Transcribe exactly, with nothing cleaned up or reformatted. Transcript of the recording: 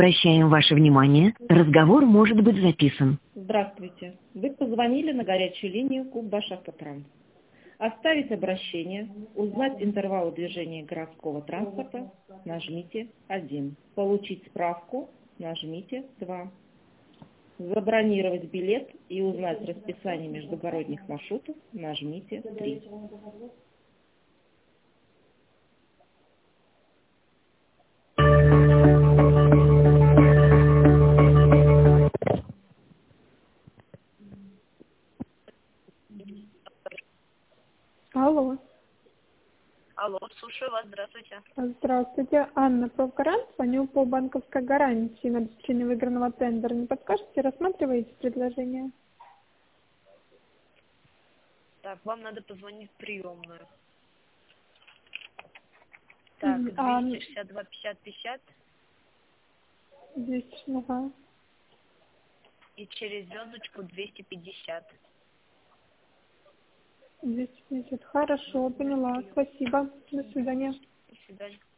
Обращаем ваше внимание, разговор может быть записан. Здравствуйте. Вы позвонили на горячую линию Куббашавтотранс. Оставить обращение, узнать интервалы движения городского транспорта, нажмите один. Получить справку, нажмите два. Забронировать билет и узнать расписание междугородних маршрутов, нажмите три. Алло. Алло, слушаю вас, здравствуйте. Здравствуйте. Анна Провгарант, звоню по банковской гарантии на обеспечение выигранного тендера. Не подскажете, рассматриваете предложение? Так, вам надо позвонить в приемную. Так, А, двести шестьдесят два пятьдесят пятьдесят здесь, ага. и через звездочку двести пятьдесят. двести пятьдесят. Хорошо, поняла. Спасибо. До свидания. До свидания.